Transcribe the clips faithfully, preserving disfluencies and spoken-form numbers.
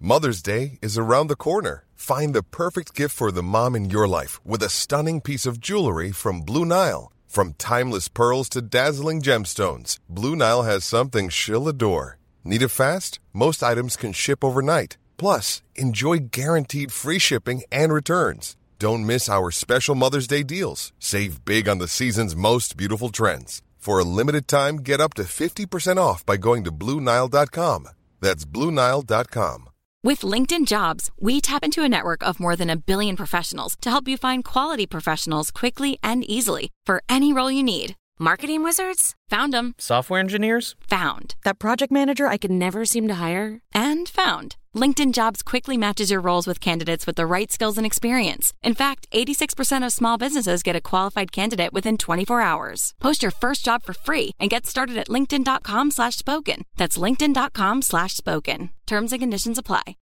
Mother's Day is around the corner. Find the perfect gift for the mom in your life with a stunning piece of jewelry from Blue Nile. From timeless pearls to dazzling gemstones, Blue Nile has something she'll adore. Need it fast? Most items can ship overnight. Plus, enjoy guaranteed free shipping and returns. Don't miss our special Mother's Day deals. Save big on the season's most beautiful trends. For a limited time, get up to fifty percent off by going to Blue Nile dot com. That's Blue Nile dot com. With LinkedIn Jobs, we tap into a network of more than a billion professionals to help you find quality professionals quickly and easily for any role you need. Marketing wizards? Found them. Software engineers? Found. That project manager I could never seem to hire? And found. LinkedIn Jobs quickly matches your roles with candidates with the right skills and experience. In fact, eighty-six percent of small businesses get a qualified candidate within twenty-four hours. Post your first job for free and get started at linkedin.com slash spoken. That's linkedin.com slash spoken. Terms and conditions apply.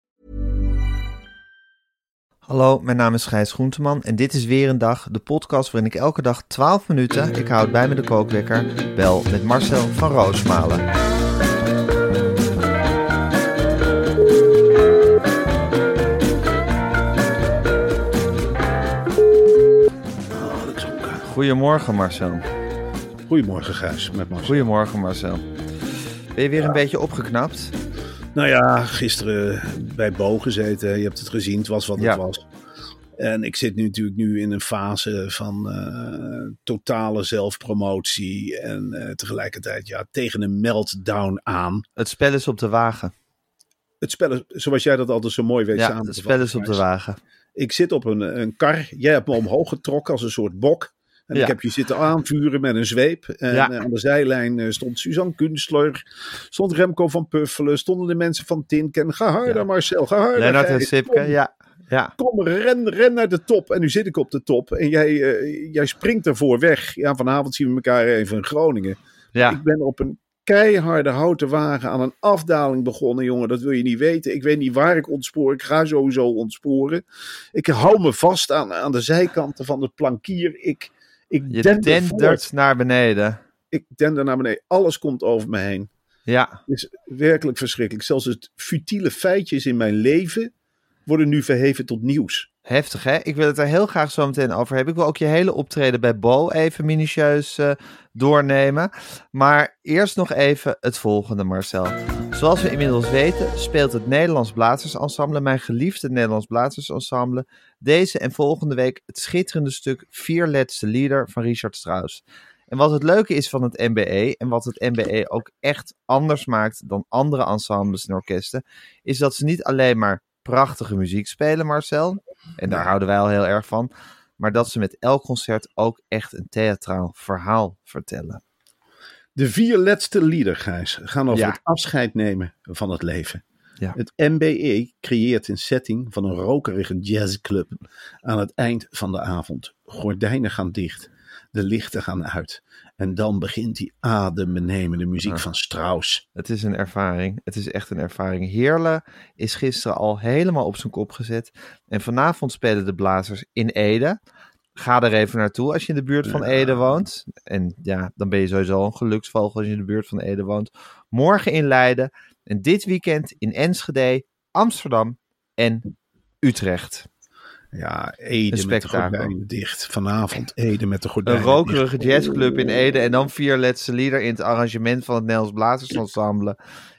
Hallo, mijn naam is Gijs Groenteman en dit is weer een dag, de podcast waarin ik elke dag twaalf minuten, ik houd bij me de kookwekker, bel met Marcel van Roosmalen. Goedemorgen Marcel. Goedemorgen Gijs, met Marcel. Goedemorgen Marcel. Ben je weer ja. een beetje opgeknapt? Nou ja, gisteren bij Bo gezeten. Je hebt het gezien, het was wat ja. het was. En ik zit nu natuurlijk nu in een fase van uh, totale zelfpromotie. En uh, tegelijkertijd ja, tegen een meltdown aan. Het spel is op de wagen. Het spel is, zoals jij dat altijd zo mooi weet ja, samen te het spel is op de wagen. Ik zit op een, een kar. Jij hebt me omhoog getrokken als een soort bok. En ja. ik heb je zitten aanvuren met een zweep. En ja. aan de zijlijn stond Suzanne Kunstler. Stond Remco van Puffelen. Stonden de mensen van Tinken. Ga harder ja. Marcel, ga harder. Lennart en Sipke, ja. ja. Kom, ren, ren naar de top. En nu zit ik op de top. En jij, uh, jij springt ervoor weg. Ja, vanavond zien we elkaar even in Groningen. Ja. Ik ben op een keiharde houten wagen aan een afdaling begonnen, jongen. Dat wil je niet weten. Ik weet niet waar ik ontspoor. Ik ga sowieso ontsporen. Ik hou me vast aan, aan de zijkanten van het plankier. Ik... Ik je dendert naar beneden. Ik dender naar beneden. Alles komt over me heen. Ja. Het is werkelijk verschrikkelijk. Zelfs het futiele feitjes in mijn leven worden nu verheven tot nieuws. Heftig, hè? Ik wil het er heel graag zo meteen over hebben. Ik wil ook je hele optreden bij Bo even minutieus uh, doornemen. Maar eerst nog even het volgende, Marcel. Zoals we inmiddels weten, speelt het Nederlands Blazersensemble, mijn geliefde Nederlands Blazersensemble, deze en volgende week het schitterende stuk Vier Laatste Lieder van Richard Strauss. En wat het leuke is van het N B E, en wat het N B E ook echt anders maakt dan andere ensembles en orkesten, is dat ze niet alleen maar prachtige muziek spelen, Marcel, en daar houden wij al heel erg van, maar dat ze met elk concert ook echt een theatraal verhaal vertellen. De vier laatste lieder, Gijs, gaan over ja. het afscheid nemen van het leven. Ja. Het N B E creëert een setting van een rokerige jazzclub aan het eind van de avond. Gordijnen gaan dicht, de lichten gaan uit. En dan begint die adembenemende muziek ja. van Strauss. Het is een ervaring. Het is echt een ervaring. Heerle is gisteren al helemaal op zijn kop gezet. En vanavond spelen de Blazers in Ede. Ga er even naartoe als je in de buurt van ja. Ede woont. En ja, dan ben je sowieso een geluksvogel als je in de buurt van Ede woont. Morgen in Leiden. En dit weekend in Enschede, Amsterdam en Utrecht. Ja, Ede met de gordijnen dicht. Vanavond Ede met de gordijnen Een rokerige dicht. Jazzclub in Ede. En dan vier laatste lieder in het arrangement van het Nederlands Blazersensemble.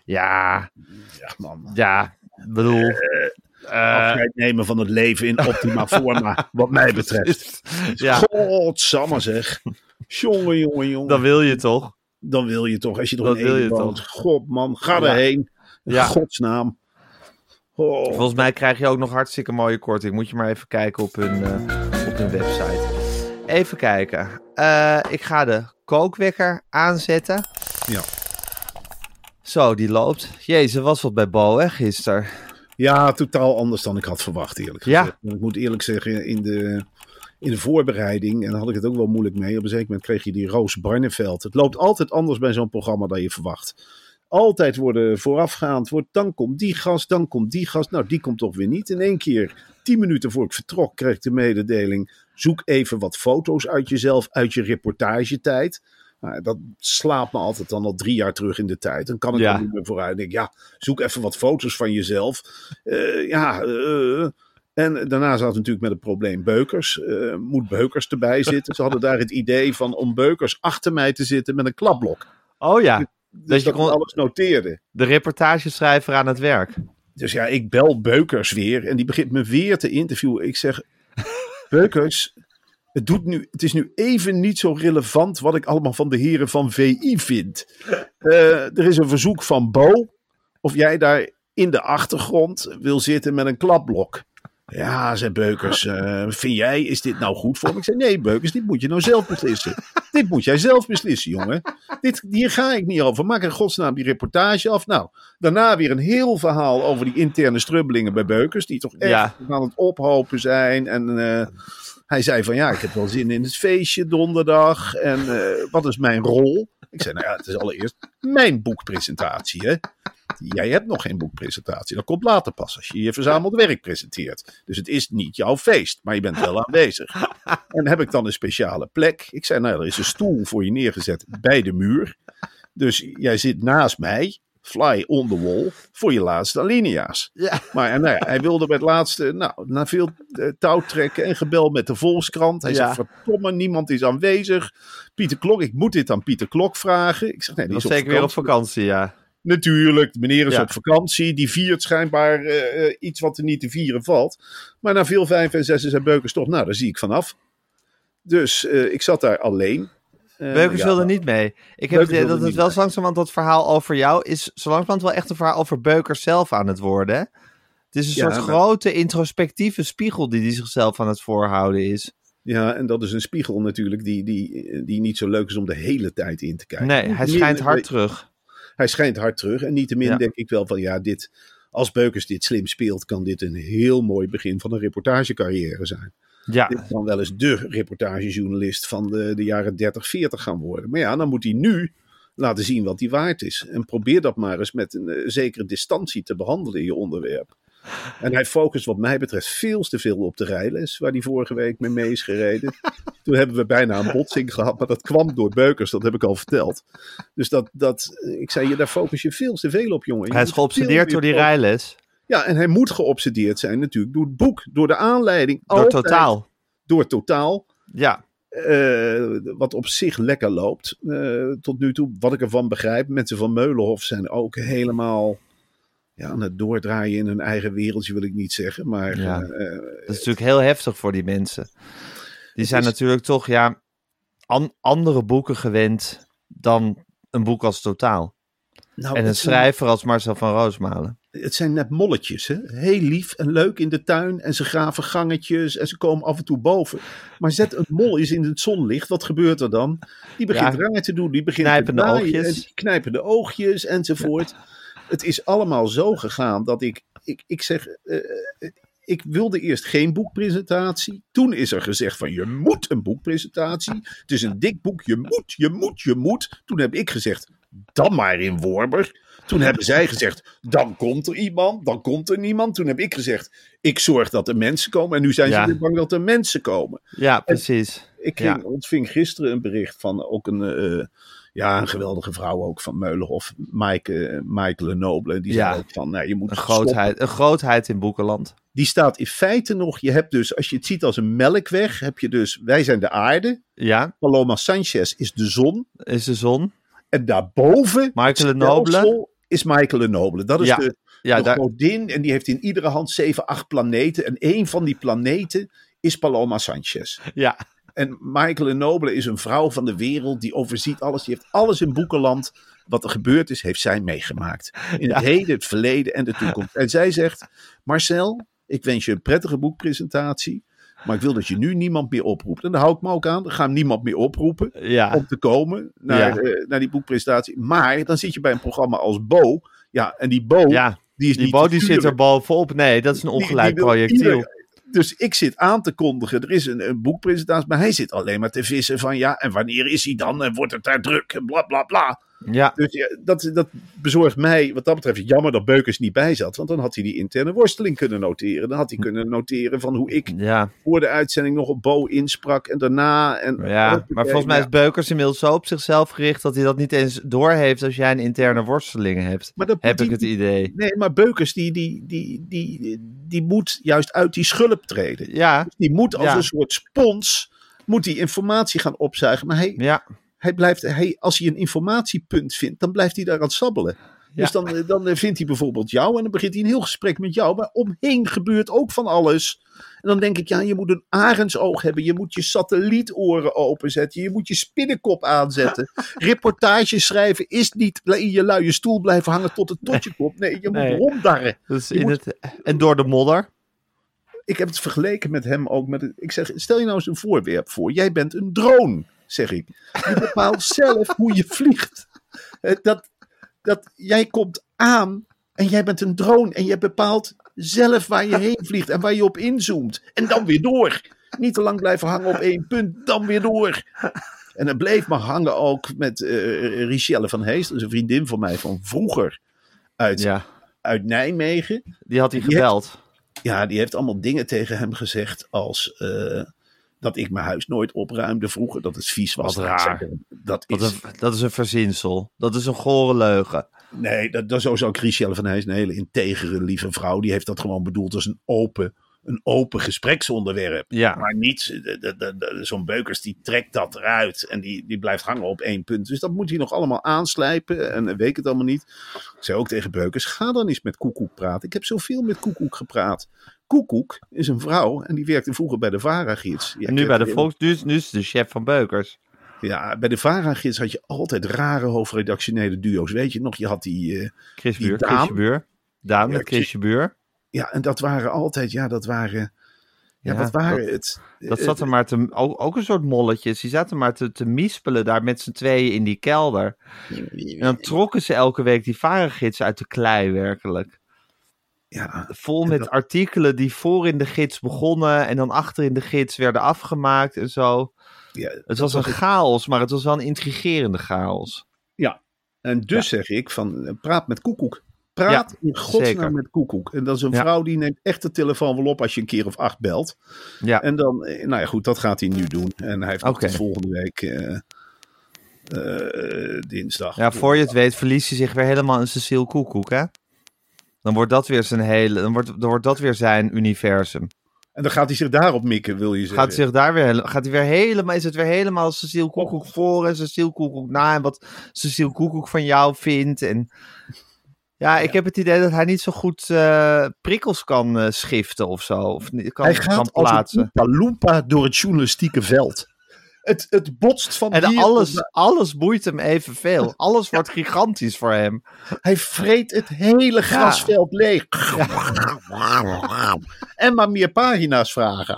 Ja. Ja, man. Ja, bedoel... Uh, Uh, afscheid nemen van het leven in optima forma, wat mij betreft. Ja. Godsamme zeg. Jongen, jongen, jongen. Dan wil je toch? Dan wil je toch, als je toch in Ede woont. God man, ga ja. erheen. In ja. godsnaam. Oh. Volgens mij krijg je ook nog hartstikke mooie korting. Moet je maar even kijken op hun, uh, op hun website. Even kijken. Uh, ik ga de kookwekker aanzetten. Ja. Zo, die loopt. Jezus, was wat bij Bo, hè, gisteren. Ja, totaal anders dan ik had verwacht, eerlijk gezegd. Ja. Ik moet eerlijk zeggen, in de, in de voorbereiding, en daar had ik het ook wel moeilijk mee, op een zeker moment kreeg je die Roos Barneveld. Het loopt altijd anders bij zo'n programma dan je verwacht. Altijd worden voorafgaand, wordt, dan komt die gast, dan komt die gast. Nou, die komt toch weer niet. In één keer, tien minuten voor ik vertrok, kreeg ik de mededeling, zoek even wat foto's uit jezelf, uit je reportagetijd. Nou, dat slaapt me altijd dan al drie jaar terug in de tijd. Dan kan ik Ja. er niet meer vooruit. Ik denk, ja, zoek even wat foto's van jezelf. Uh, ja, uh, en daarna zaten we natuurlijk met het probleem Beukers. Uh, moet Beukers erbij zitten? Ze hadden daar het idee van om Beukers achter mij te zitten met een klapblok. Oh ja. Dus Dat dat je ik kon- alles noteerde. De reportageschrijver aan het werk. Dus ja, ik bel Beukers weer en die begint me weer te interviewen. Ik zeg, Beukers, het, doet nu, het is nu even niet zo relevant wat ik allemaal van de heren van V I vind. Uh, er is een verzoek van Bo of jij daar in de achtergrond wil zitten met een klapblok. Ja, zei Beukers, uh, vind jij, is dit nou goed voor me? Ik zei, nee Beukers, dit moet je nou zelf beslissen. Dit moet jij zelf beslissen, jongen. Dit, hier ga ik niet over. Maak in godsnaam die reportage af. Nou, daarna weer een heel verhaal over die interne strubbelingen bij Beukers, die toch echt Ja. aan het ophopen zijn. En uh, hij zei van, ja, ik heb wel zin in het feestje donderdag. En uh, wat is mijn rol? Ik zei, nou ja, het is allereerst mijn boekpresentatie, hè. Jij hebt nog geen boekpresentatie. Dat komt later pas als je je verzameld werk presenteert. Dus het is niet jouw feest, maar je bent wel aanwezig. En heb ik dan een speciale plek? Ik zei, nou, er is een stoel voor je neergezet bij de muur. Dus jij zit naast mij, fly on the wall, voor je laatste alinea's. Ja. Maar en, nou ja, hij wilde bij het laatste, nou, na veel uh, touwtrekken en gebel met de Volkskrant. Hij Ja. zegt, verdomme, niemand is aanwezig. Pieter Klok, ik moet dit aan Pieter Klok vragen. Ik zeg, nee, die Dat is is op zeker weer op vakantie. vakantie, ja. Natuurlijk, de meneer is Ja. op vakantie. Die viert schijnbaar uh, iets wat er niet te vieren valt. Maar na veel vijf en zes zei Beukers toch, nou, daar zie ik vanaf. Dus uh, ik zat daar alleen. Uh, Beukers ja, wilde niet mee. Ik heb Beukers het idee dat wilde het niet wel mee. zo langzamerhand dat verhaal over jou is zo langzamerhand wel echt een verhaal over Beukers zelf aan het worden. Hè? Het is een Ja, soort maar- grote introspectieve spiegel die hij zichzelf aan het voorhouden is. Ja, en dat is een spiegel natuurlijk die, die, die niet zo leuk is om de hele tijd in te kijken. Nee, hij Niettemin- schijnt hard terug. Hij schijnt hard terug. En niettemin Ja. denk ik wel van ja, dit, als Beukers dit slim speelt, kan dit een heel mooi begin van een reportagecarrière zijn. Ja, Dit kan wel eens de reportagejournalist van de, de jaren dertig, veertig gaan worden. Maar ja, dan moet hij nu laten zien wat hij waard is. En probeer dat maar eens met een uh, zekere distantie te behandelen in je onderwerp. En hij focust wat mij betreft veel te veel op de rijles, waar hij vorige week mee mee is gereden. Toen hebben we bijna een botsing gehad, maar dat kwam door Beukers, dat heb ik al verteld. Dus dat, dat ik zei je, daar focus je veel te veel op, jongen. Je hij is moet geobsedeerd veel door die meer fo- rijles. Ja, en hij moet geobsedeerd zijn natuurlijk door het boek, door de aanleiding. Door Altijd totaal. Door totaal. Ja, Uh, wat op zich lekker loopt. Uh, tot nu toe, wat ik ervan begrijp. Mensen van Meulenhof zijn ook helemaal ja, aan het doordraaien in hun eigen wereldje, wil ik niet zeggen. Maar Ja. uh, uh, dat is natuurlijk heel heftig voor die mensen. Die zijn is- natuurlijk toch ja, an- andere boeken gewend dan een boek als Totaal. nou, En een het, zijn, schrijver als Marcel van Roosmalen. het zijn net molletjes. Hè? Heel lief en leuk in de tuin. En ze graven gangetjes en ze komen af en toe boven. Maar zet een mol eens in het zonlicht. Wat gebeurt er dan? Die begint Ja. raar te doen. Die begint Knijpende te draaien oogjes. En die knijpende oogjes enzovoort. Het is allemaal zo gegaan dat ik... Ik, ik zeg... Uh, ik wilde eerst geen boekpresentatie. Toen is er gezegd van je moet een boekpresentatie. Het is een dik boek. Je moet, je moet, je moet. Toen heb ik gezegd, dan maar in Wormer. Toen hebben zij gezegd, dan komt er iemand. Dan komt er niemand. Toen heb ik gezegd, ik zorg dat er mensen komen. En nu zijn Ja. ze weer bang dat er mensen komen. Ja, precies. Ik ging, Ja. ontving gisteren een bericht van ook een, uh, ja, een geweldige vrouw ook van Meulenhof. Maaike, uh, Maaike Lenoble. Die Ja. zei ook van, nou, je moet Een stoppen. grootheid, een grootheid in boekenland. Die staat in feite nog, je hebt dus, als je het ziet als een melkweg, heb je dus, wij zijn de aarde. Ja, Paloma Sanchez is de zon. is de zon. En daarboven, Michael het Lenoble. stelsel, is Michael Lenoble. Dat is Ja, de, Ja, de daar, godin. En die heeft in iedere hand zeven, acht planeten. En één van die planeten is Paloma Sanchez. ja, En Michael Lenoble is een vrouw van de wereld. Die overziet alles. Die heeft alles in boekenland. Wat er gebeurd is, heeft zij meegemaakt. In Ja. het heden, het verleden en de toekomst. En zij zegt, Marcel, ik wens je een prettige boekpresentatie. Maar ik wil dat je nu niemand meer oproept. En daar hou ik me ook aan. Dan ga hem niemand meer oproepen ja, om te komen naar, Ja. eh, naar die boekpresentatie. Maar dan zit je bij een programma als Bo. Ja, en die Bo, ja. die is Die niet Bo te die sturen. zit er bovenop. Nee, dat is een Die- ongeleid die wil projectiel. ieder- Dus ik zit aan te kondigen, er is een, een boekpresentatie, maar hij zit alleen maar te vissen van ja, en wanneer is hij dan? En wordt het daar druk? En bla bla bla. Ja. Dus ja, dat, dat bezorgt mij, wat dat betreft, jammer dat Beukers niet bij zat. Want dan had hij die interne worsteling kunnen noteren. Dan had hij kunnen noteren van hoe ik ja. voor de uitzending nog op Bo insprak en daarna. En ja, maar volgens mij is Beukers inmiddels zo op zichzelf gericht dat hij dat niet eens doorheeft als jij een interne worsteling hebt. Maar dat, heb die, ik het idee. Nee, maar Beukers die, die, die, die, die, die moet juist uit die schulp treden. Ja. Dus die moet als ja. een soort spons, moet die informatie gaan opzuigen. Maar hij... Ja. Hij blijft, hij, als hij een informatiepunt vindt, dan blijft hij daar aan het sabbelen. Ja. Dus dan, dan vindt hij bijvoorbeeld jou en dan begint hij een heel gesprek met jou. Maar omheen gebeurt ook van alles. En dan denk ik, ja, je moet een arendsoog hebben. Je moet je satellietoren openzetten. Je moet je spinnenkop aanzetten. Reportages schrijven is niet in je luie stoel blijven hangen tot het tot je komt. Nee, je moet nee. ronddarren. Dus in moet... het, en door de modder? Ik heb het vergeleken met hem ook. Met het, ik zeg, stel je nou eens een voorwerp voor. Jij bent een drone. Zeg ik. Je bepaalt zelf hoe je vliegt. Dat, dat, jij komt aan en jij bent een drone en je bepaalt zelf waar je heen vliegt en waar je op inzoomt. En dan weer door. Niet te lang blijven hangen op één punt, dan weer door. En het bleef maar hangen ook met uh, Richelle van Hees. Dat is een vriendin van mij van vroeger uit, ja. uit Nijmegen. Die had hij gebeld. Die heeft, ja, die heeft allemaal dingen tegen hem gezegd als... Uh, dat ik mijn huis nooit opruimde vroeger, dat het vies was. Wat raar. Dat is, dat, een, dat is een verzinsel. Dat is een gore leugen. Nee, dat, dat is sowieso Richelle van Hees, een hele integere, lieve vrouw. Die heeft dat gewoon bedoeld als een open, een open gespreksonderwerp. Ja. Maar niet, de, de, de, de, zo'n Beukers die trekt dat eruit en die, die blijft hangen op één punt. Dus dat moet hij nog allemaal aanslijpen en weet het allemaal niet. Ik zei ook tegen Beukers, ga dan eens met Koekoek praten. Ik heb zoveel met Koekoek gepraat. Koekoek is een vrouw en die werkte vroeger bij de VARA-gids. En nu bij de Volks, nu is, nu is de chef van Beukers. Ja, bij de VARA-gids had je altijd rare hoofdredactionele duo's. Weet je nog, je had die... Uh, Chris Buur, Chrisje Buur. Daan met ja, Chrisje Buur. Ja, en dat waren altijd, ja, dat waren... Ja, ja wat waren dat, het? Dat zat er maar te... Ook, ook een soort molletjes. Die zaten maar te, te mispelen daar met z'n tweeën in die kelder. En dan trokken ze elke week die VARA-gids uit de klei, werkelijk. Ja, vol met dat... artikelen die voor in de gids begonnen en dan achter in de gids werden afgemaakt en zo. Ja, het was een was chaos, maar het was wel een intrigerende chaos. Ja, en dus ja. zeg ik van praat met Koekoek. Praat ja, in godsnaam met Koekoek. En dat is een ja. vrouw die neemt echt de telefoon wel op als je een keer of acht belt. Ja. En dan, nou ja goed, dat gaat hij nu doen. En hij heeft okay. tot volgende week uh, uh, dinsdag. Ja, voor je het weet verliest hij zich weer helemaal in Cecile Koekoek, hè? Dan wordt dat weer zijn hele, dan wordt, dan wordt dat weer zijn universum. En dan gaat hij zich daarop mikken, wil je zeggen? Gaat hij zich daar weer, gaat hij weer helemaal, is het weer helemaal Cecile Koekoek voor en Cecile Koekoek na en wat Cecile Koekoek van jou vindt en ja, ik ja. heb het idee dat hij niet zo goed uh, prikkels kan uh, schiften of zo, of kan, hij gaat kan plaatsen. Als een Oompa door het journalistieke veld. Het, het botst van en alles, op... alles boeit hem evenveel. Alles ja. wordt gigantisch voor hem. Hij vreet het hele grasveld ja. leeg. Ja. En maar meer pagina's vragen.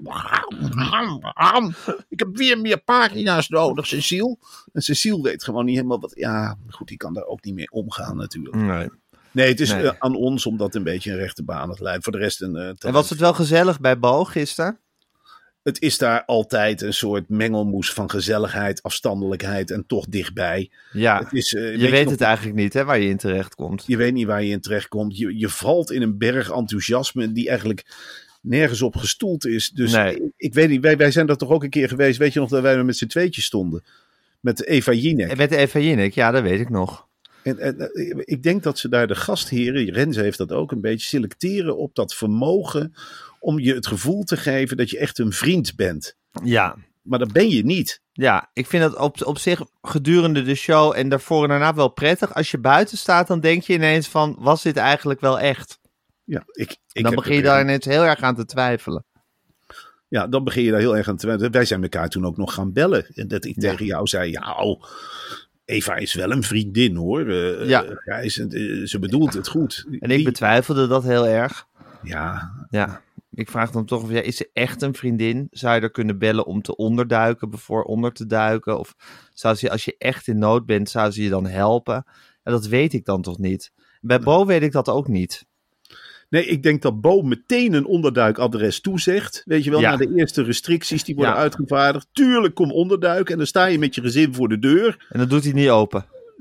Ik heb weer meer pagina's nodig, Cecile. En Cecile weet gewoon niet helemaal wat... Ja, goed, die kan daar ook niet mee omgaan natuurlijk. Nee. Nee, het is nee. Uh, aan ons om dat een beetje een rechte baan te leiden. Voor de rest een... Uh, en was het wel gezellig bij Bo gisteren? Het is daar altijd een soort mengelmoes van gezelligheid, afstandelijkheid en toch dichtbij. Ja, het is, uh, je weet, weet het nog, eigenlijk niet hè, waar je in terecht komt. Je weet niet waar je in terecht komt. Je, je valt in een berg enthousiasme die eigenlijk nergens op gestoeld is. Dus nee. ik, ik weet niet, wij, wij zijn er toch ook een keer geweest. Weet je nog dat wij met z'n tweetjes stonden? Met Eva Jinek. Met Eva Jinek, ja, dat weet ik nog. En, en ik denk dat ze daar de gastheren, Renze heeft dat ook een beetje, selecteren op dat vermogen om je het gevoel te geven dat je echt een vriend bent. Ja. Maar dat ben je niet. Ja, ik vind dat op, op zich gedurende de show en daarvoor en daarna wel prettig. Als je buiten staat, dan denk je ineens van, was dit eigenlijk wel echt? Ja, ik, ik dan begin je daar ineens heel erg aan te twijfelen. Ja, dan begin je daar heel erg aan te twijfelen. Wij zijn elkaar toen ook nog gaan bellen. En dat ik ja. tegen jou zei, ja, oh, Eva is wel een vriendin hoor. Uh, ja. ja is, uh, ze bedoelt het goed. En ik betwijfelde dat heel erg. Ja. Ja. Ik vraag dan toch of ja, is ze echt een vriendin? Zou je er kunnen bellen om te onderduiken, voor onder te duiken? Of zou ze, als je echt in nood bent, zou ze je dan helpen? En dat weet ik dan toch niet. Bij nee. Bo weet ik dat ook niet. Nee, ik denk dat Bo meteen een onderduikadres toezegt. Weet je wel, ja. na de eerste restricties die worden ja. uitgevaardigd. Tuurlijk, kom onderduiken. En dan sta je met je gezin voor de deur. En dan doet hij niet open.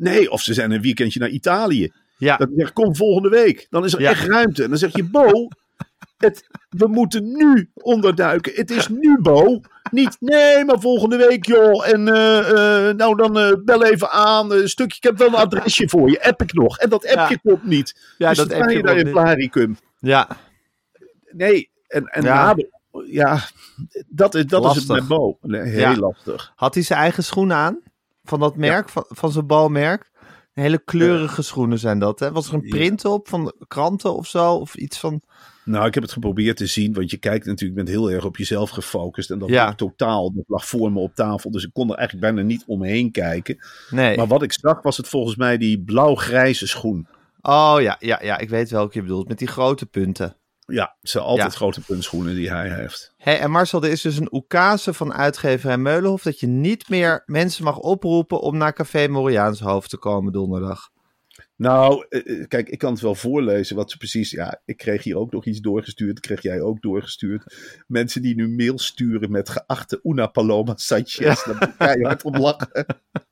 Nee, of ze zijn een weekendje naar Italië. Ja. Dan zeg ik, kom volgende week. Dan is er Ja. echt ruimte. En dan zeg je, Bo, het, we moeten nu onderduiken. Het is nu, Bo. Niet, nee, maar volgende week, joh. En uh, uh, nou, dan uh, bel even aan. Een stukje, ik heb wel een adresje voor je. App ik nog. En dat appje Ja. klopt niet. Ja, dus dat dan sta je appje daar in klopt niet. Blaricum. Ja. Nee, en, en Ja. na de- ja, dat is, dat is het Lastig. met Bo. Nee, heel Ja. lastig. Had hij zijn eigen schoenen aan? Van dat merk, van, van zijn balmerk? Hele kleurige schoenen zijn dat, hè? Was er een print op van kranten of zo? Of iets van... Nou, ik heb het geprobeerd te zien, want je kijkt natuurlijk, bent heel erg op jezelf gefocust. En dat Ja. lag totaal, dat lag voor me op tafel. Dus ik kon er eigenlijk bijna niet omheen kijken. Nee. Maar wat ik zag, was het volgens mij die blauw-grijze schoen. Oh ja, ja, ja, ik weet welke je bedoelt. Met die grote punten. Ja, het zijn altijd Ja. grote puntschoenen die hij heeft. Hey, en Marcel, er is dus een oekase van uitgeverij Meulenhof dat je niet meer mensen mag oproepen om naar Café Moriaanshoofd te komen donderdag. Nou, eh, kijk, ik kan het wel voorlezen wat ze precies... Ja, ik kreeg hier ook nog iets doorgestuurd. Kreeg jij ook doorgestuurd. Mensen die nu mail sturen met geachte Una Paloma Sanchez. Ja. Daar ga je hard om lachen.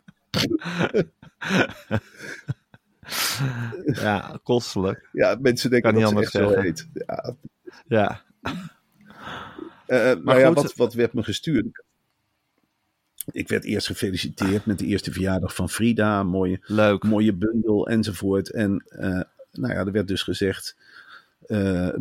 Ja, kostelijk. Ja, mensen denken Kan dat niet ze echt anders zo zeggen. heet. Ja. Ja. Uh, maar ja, goed, wat, wat werd me gestuurd? Ik werd eerst gefeliciteerd met de eerste verjaardag van Frida. Mooie, Leuk. mooie bundel enzovoort. En uh, nou ja, er werd dus gezegd... Uh,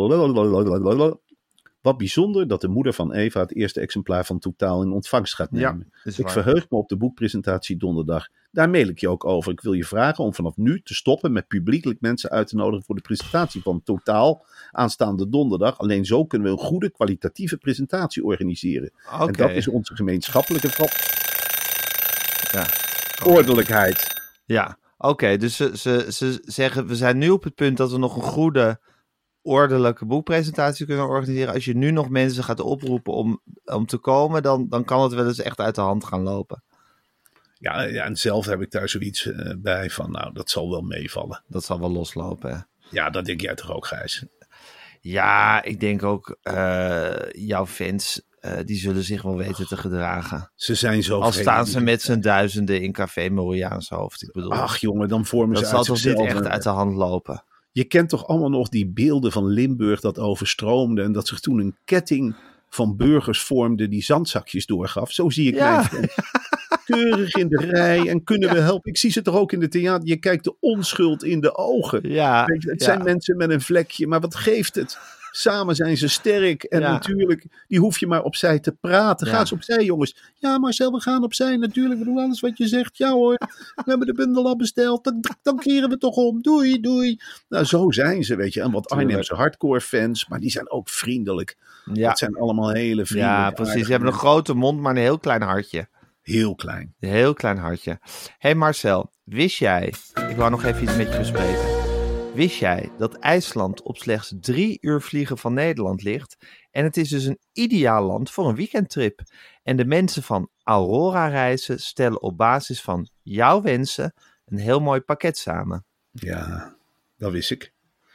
wat bijzonder dat de moeder van Eva het eerste exemplaar van Totaal in ontvangst gaat nemen. Ja, is ik waar. verheug me op de boekpresentatie donderdag. Daar mail ik je ook over. Ik wil je vragen om vanaf nu te stoppen met publiekelijk mensen uit te nodigen voor de presentatie van Totaal aanstaande donderdag. Alleen zo kunnen we een goede kwalitatieve presentatie organiseren. Okay. En dat is onze gemeenschappelijke verantwoordelijkheid. Ja. Ja, oké. Okay, dus ze, ze, ze zeggen, we zijn nu op het punt dat we nog een goede, ordelijke boekpresentatie kunnen organiseren. Als je nu nog mensen gaat oproepen om, om te komen, dan, dan kan het wel eens echt uit de hand gaan lopen. Ja, ja, en zelf heb ik daar zoiets uh, bij van, nou, dat zal wel meevallen. Dat zal wel loslopen, hè? Ja, dat denk jij toch ook, Gijs? Ja, ik denk ook, uh, jouw fans, uh, die zullen zich wel weten te gedragen. Ze zijn zo Al staan ze met z'n duizenden in Café Moriaanshoofd, ik bedoel. Ach jongen, dan vormen dat ze zal uit toch zichzelf niet echt uit de hand lopen? Je kent toch allemaal nog die beelden van Limburg dat overstroomde en dat zich toen een ketting van burgers vormde die zandzakjes doorgaf. Zo zie ik ja. mijn fans. Keurig in de rij en kunnen ja. we helpen. Ik zie ze toch ook in de theater. Je kijkt de onschuld in de ogen. Ja, Weet je, het ja. zijn mensen met een vlekje, maar wat geeft het? Samen zijn ze sterk en ja. natuurlijk, die hoef je maar opzij te praten. Ja. Ga eens opzij, jongens. Ja, Marcel, we gaan opzij. Natuurlijk, we doen alles wat je zegt. Ja hoor, we hebben de bundel al besteld. Dan, dan keren we toch om. Doei, doei. Nou, zo zijn ze, weet je. En wat Arnhemse hardcore fans, maar die zijn ook vriendelijk. Ja. Dat zijn allemaal hele vriendelijke. Ja, precies. Ze hebben een grote mond, maar een heel klein hartje. Heel klein. Een heel klein hartje. Hé hey Marcel, wist jij, ik wou nog even iets met je bespreken. Wist jij dat IJsland op slechts drie uur vliegen van Nederland ligt? En het is dus een ideaal land voor een weekendtrip. En de mensen van Aurora Reizen stellen op basis van jouw wensen een heel mooi pakket samen. Ja, dat wist ik.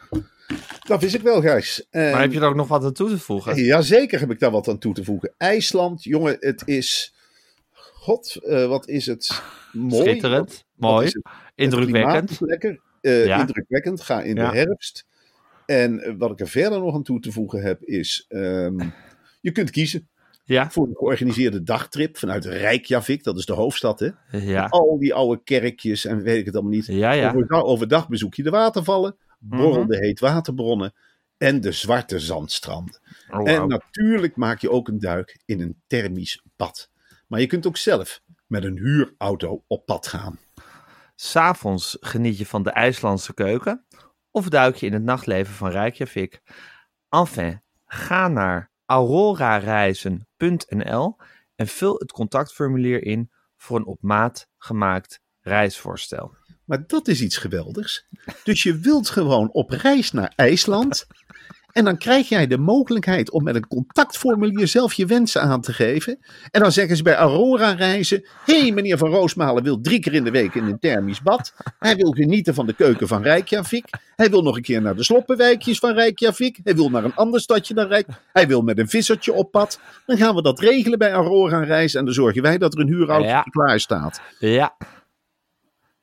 Dat wist ik wel, Gijs. Maar um, heb je er ook nog wat aan toe te voegen? Jazeker heb ik daar wat aan toe te voegen. IJsland, jongen, het is... God, uh, wat is het mooi. Schitterend, wat, mooi, wat het? Indrukwekkend. Het lekker, uh, ja. Indrukwekkend, ga in ja. de herfst. En uh, wat ik er verder nog aan toe te voegen heb is, um, je kunt kiezen ja. voor een georganiseerde dagtrip vanuit Reykjavik, dat is de hoofdstad, hè. Ja. Al die oude kerkjes en weet ik het allemaal niet. Ja, ja. Over, overdag bezoek je de watervallen, borrel mm-hmm. de heetwaterbronnen en de zwarte zandstranden. Oh, wow. En natuurlijk maak je ook een duik in een thermisch bad. Maar je kunt ook zelf met een huurauto op pad gaan. 'S'avonds geniet je van de IJslandse keuken of duik je in het nachtleven van Reykjavik. Enfin, ga naar aurorareizen punt n l en vul het contactformulier in voor een op maat gemaakt reisvoorstel. Maar dat is iets geweldigs. Dus je wilt gewoon op reis naar IJsland. En dan krijg jij de mogelijkheid om met een contactformulier zelf je wensen aan te geven. En dan zeggen ze bij Aurora Reizen: hé, hey, meneer Van Roosmalen wil drie keer in de week in een thermisch bad. Hij wil genieten van de keuken van Reykjavik. Hij wil nog een keer naar de sloppenwijkjes van Reykjavik. Hij wil naar een ander stadje naar Reykjavik. Hij wil met een vissertje op pad. Dan gaan we dat regelen bij Aurora Reizen. En dan zorgen wij dat er een huurauto ja. klaar staat. Ja.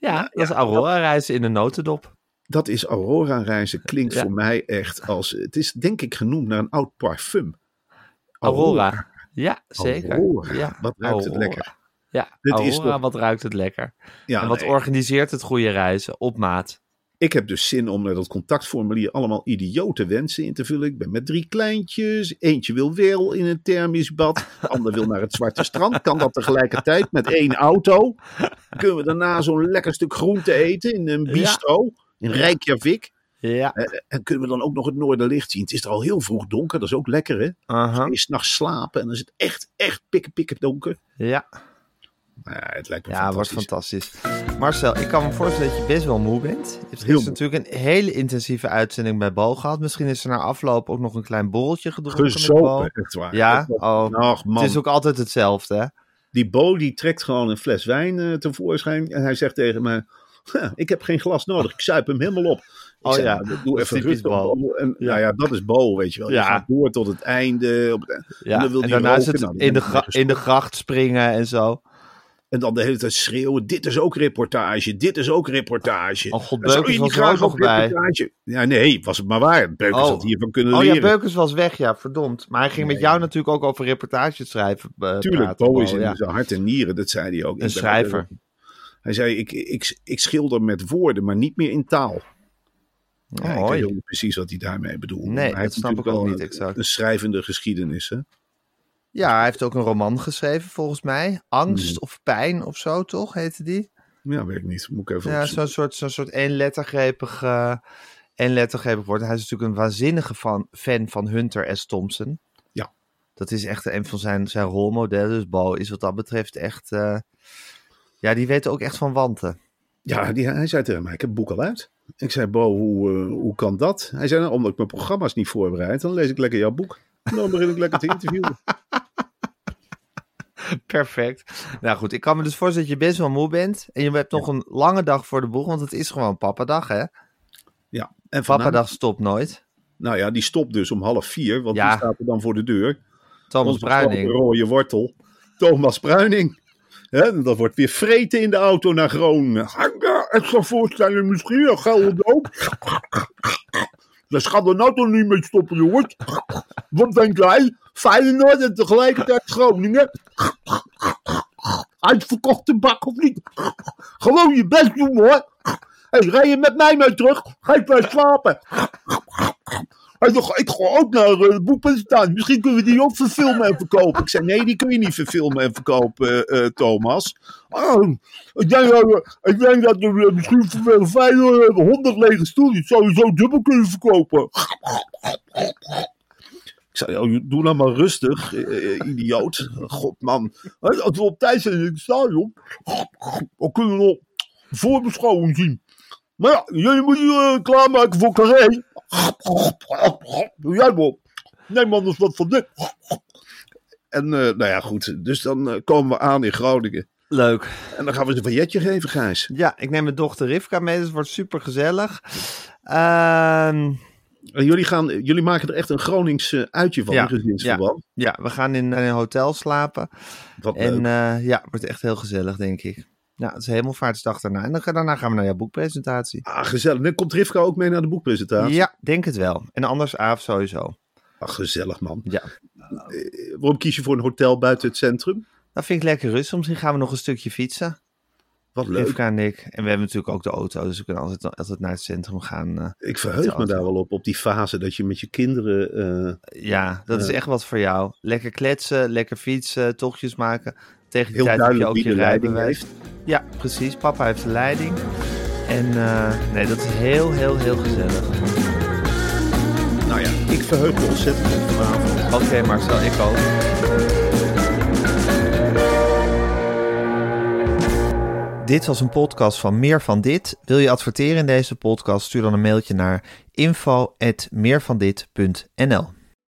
Ja, ja, dat is Aurora-reizen in een notendop. Dat is Aurora-reizen. Klinkt ja. voor mij echt als... Het is denk ik genoemd naar een oud parfum. Aurora. Aurora. Ja, zeker. Aurora. Ja. Wat ruikt Aurora. het lekker. Ja, Dit Aurora, is toch... wat ruikt het lekker. Ja, en wat nee. organiseert het goede reizen op maat. Ik heb dus zin om naar dat contactformulier allemaal idiote wensen in te vullen. Ik ben met drie kleintjes. Eentje wil wel in een thermisch bad. De ander wil naar het Zwarte Strand. Kan dat tegelijkertijd met één auto. Kunnen we daarna zo'n lekker stuk groente eten in een bistro. Ja. In Reykjavik. Ja. En kunnen we dan ook nog het noorderlicht zien. Het is er al heel vroeg donker. Dat is ook lekker, hè? Uh-huh. Dan is 's nachts slapen en dan is het echt, echt pikken, pikken donker. Ja. Nou ja, het lijkt me ja, fantastisch. wordt fantastisch. Marcel, ik kan me voorstellen dat je best wel moe bent. Je hebt gisteren natuurlijk een hele intensieve uitzending bij Bo gehad. Misschien is er na afloop ook nog een klein borreltje gedronken Gezopen, met Bo. echt waar. Ja, oh, Ach, man. Het is ook altijd hetzelfde, hè? Die Bo die trekt gewoon een fles wijn uh, tevoorschijn. En hij zegt tegen me, ik heb geen glas nodig. Ik zuip hem helemaal op. Ik oh zeg, ja, nou, doe even rustig. Bo. En, ja. Nou ja, dat is Bo, weet je wel. Je ja. gaat door tot het einde. Op het, ja. En, dan wil en die daarna roken, is het nou, in, de gra- in de gracht springen en zo. En dan de hele tijd schreeuwen, dit is ook reportage, dit is ook reportage. Oh god, Beukers was er ook nog bij. Ja, nee, was het maar waar. Beukers oh. had hiervan kunnen oh, leren. Oh ja, Beukers was weg, ja, verdomd. Maar hij ging nee. met jou natuurlijk ook over reportages schrijven. Uh, Tuurlijk, Bo is in ja. zijn hart en nieren, dat zei hij ook. Een schrijver. Ben, hij zei, ik, ik, ik schilder met woorden, maar niet meer in taal. Ja, oh, ik weet ook niet precies wat hij daarmee bedoelt. Nee, hij dat snap ik ook niet exact. Een, een schrijvende geschiedenis, hè? Ja, hij heeft ook een roman geschreven, volgens mij. Angst hmm. of pijn of zo, toch? Heette die? Ja, weet ik niet. Moet ik even Ja, zo'n soort, zo'n soort eenlettergrepig, uh, eenlettergrepig woord. Hij is natuurlijk een waanzinnige fan, fan van Hunter S. Thompson. Ja. Dat is echt een van zijn, zijn rolmodellen. Dus Bo is wat dat betreft echt... Uh, ja, die weet ook echt van wanten. Ja, die, hij zei tegen mij, ik heb het boek al uit. Ik zei, Bo, hoe, uh, hoe kan dat? Hij zei, nou, omdat ik mijn programma's niet voorbereid, dan lees ik lekker jouw boek. En dan begin ik lekker te interviewen. Perfect. Nou goed, ik kan me dus voorstellen dat je best wel moe bent. En je hebt nog een lange dag voor de boeg, want het is gewoon papadag, hè? Ja. En papadag stopt nooit. Nou ja, die stopt dus om half vier, want ja. die staat er dan voor de deur. Thomas Onze Bruining. Rode wortel. Thomas Bruining. Hè, dat wordt weer vreten in de auto naar Groningen. Ik zou voorstellen, misschien een gouden doop. Dus ga er nou toch niet mee stoppen, jongens. Wat denk jij? Feyenoord en tegelijkertijd Groningen. Uitverkochte bak of niet? Gewoon je best doen, hoor. Hé, hey, rij je met mij mee terug? Ga mij slapen. Hey, ik ga ook naar uh, de boekpresentatie. Misschien kunnen we die ook verfilmen en verkopen. Ik zei, nee, die kun je niet verfilmen en verkopen, uh, uh, Thomas. Oh, ik, denk, uh, ik denk dat er uh, misschien voor Feyenoord honderd lege stoelen sowieso dubbel kunnen verkopen. Ik zei, oh, doe nou maar rustig, uh, idioot. God, man. Als we op tijd zijn in het stadion, dan kunnen we nog voorbeschouwing zien. Maar ja, jullie moeten je uh, klaarmaken voor Carré. Doe jij maar. Neem anders wat van dit. En uh, nou ja, goed. Dus dan uh, komen we aan in Groningen. Leuk. En dan gaan we ze een vailletje geven, Gijs. Ja, ik neem mijn dochter Rivka mee. Dus het wordt super gezellig. Uh... En jullie, gaan, jullie maken er echt een Gronings uh, uitje van, ja, in gezinsverband. Ja, ja, we gaan in, in een hotel slapen. Wat en leuk. Uh, ja, het wordt echt heel gezellig, denk ik. Ja, het is Hemelvaartsdag daarna. En dan, daarna gaan we naar jouw boekpresentatie. Ah, gezellig. Dan komt Rivka ook mee naar de boekpresentatie? Ja, denk het wel. En anders Aaf sowieso. Ach, gezellig, man. Ja. Uh, waarom kies je voor een hotel buiten het centrum? Dat vind ik lekker rustig. Misschien gaan we nog een stukje fietsen. Wat leuk. Rivka en ik. En we hebben natuurlijk ook de auto. Dus we kunnen altijd, altijd naar het centrum gaan. Uh, ik verheug me daar wel op. Op die fase dat je met je kinderen... Uh, ja, dat uh, is echt wat voor jou. Lekker kletsen, lekker fietsen, tochtjes maken. Tegen die heel tijd heb je ook je rijbewijs. Ja, precies. Papa heeft de leiding. En uh, nee, dat is heel, heel, heel gezellig. Nou ja, ik verheug me ontzettend op vanavond. Oké, okay, Marcel, ik ook. Dit was een podcast van Meer van Dit. Wil je adverteren in deze podcast? Stuur dan een mailtje naar info at meervandit punt n l.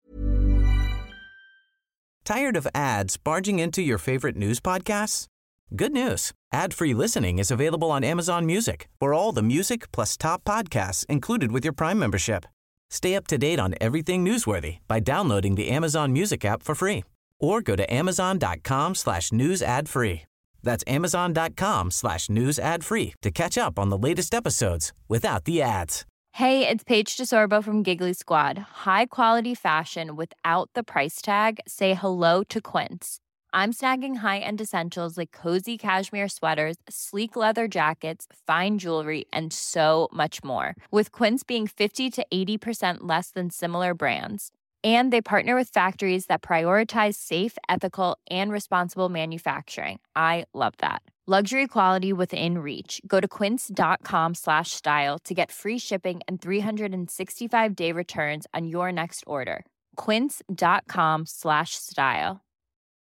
Tired of ads barging into your favorite news podcasts? Good news. Ad-free listening is available on Amazon Music for all the music plus top podcasts included with your Prime membership. Stay up to date on everything newsworthy by downloading the Amazon Music app for free or go to amazon dot com slash news ad free. That's amazon.com slash news ad free to catch up on the latest episodes without the ads. Hey, it's Paige DeSorbo from Giggly Squad. High quality fashion without the price tag. Say hello to Quince. I'm snagging high-end essentials like cozy cashmere sweaters, sleek leather jackets, fine jewelry, and so much more. With Quince being fifty to eighty percent less than similar brands. And they partner with factories that prioritize safe, ethical, and responsible manufacturing. I love that. Luxury quality within reach. Go to quince.com slash style to get free shipping and three sixty-five day returns on your next order. Quince.com slash style.